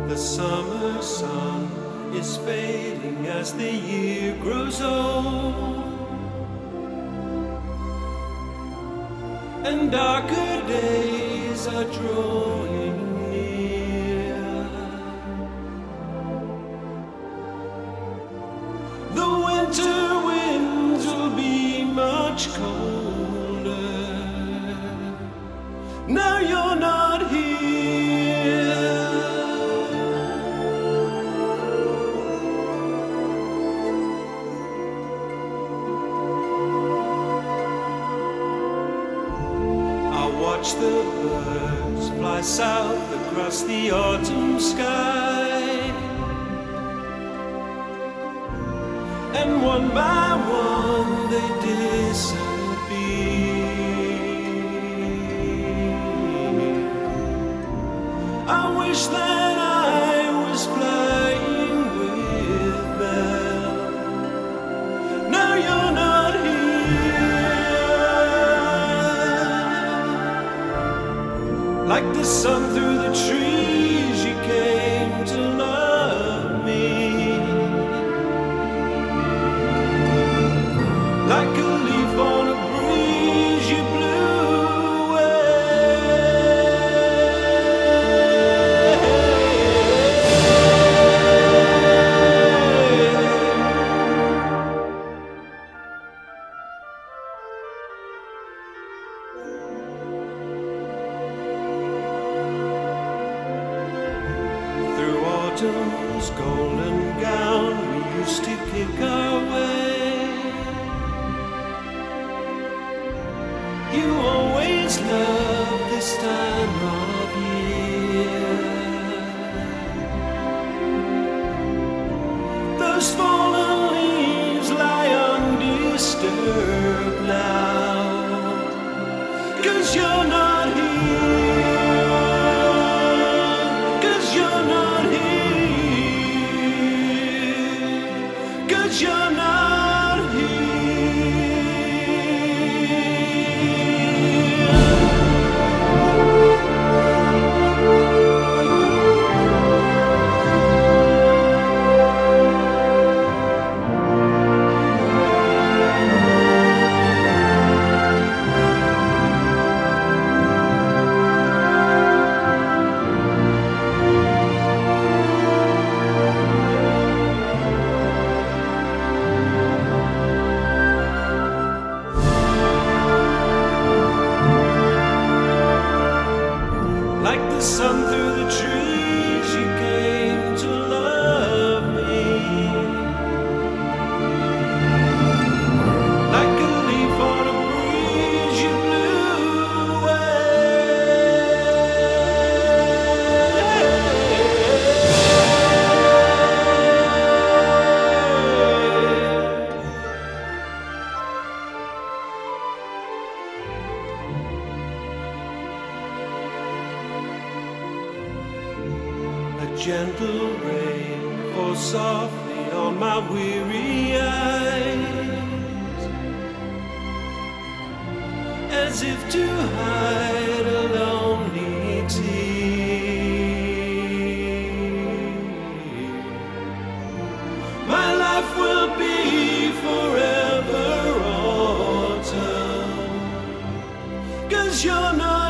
The summer sun is fading as the year grows old, and darker days are drawing near. The winter winds will be much colder. Now you're not here. Watch the birds fly south across the autumn sky, and one by one they disappear. I wish that I was flying with them. Now you're not here. Like the sun through the trees, you came to love me. Like a leaf on a breeze, you blew away. Through autumn's golden gown, we used to kick our way. You always loved this time of year. Those fallen leaves lie undisturbed now, 'cause you're not here. 'Cause you're not here. 'Cause you're not here. Like the sun through the trees, you came to love me. Like a leaf on a breeze, you blew A gentle rain falls softly on my weary eyes, as if to hide a lonely tear. My life will be forever autumn, 'cause you're not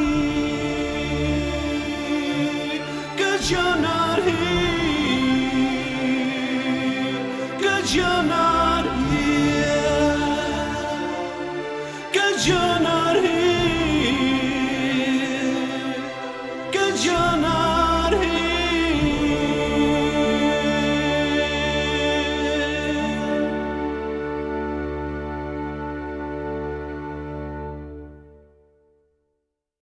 here. 'Cause you're not here. 'Cause you're not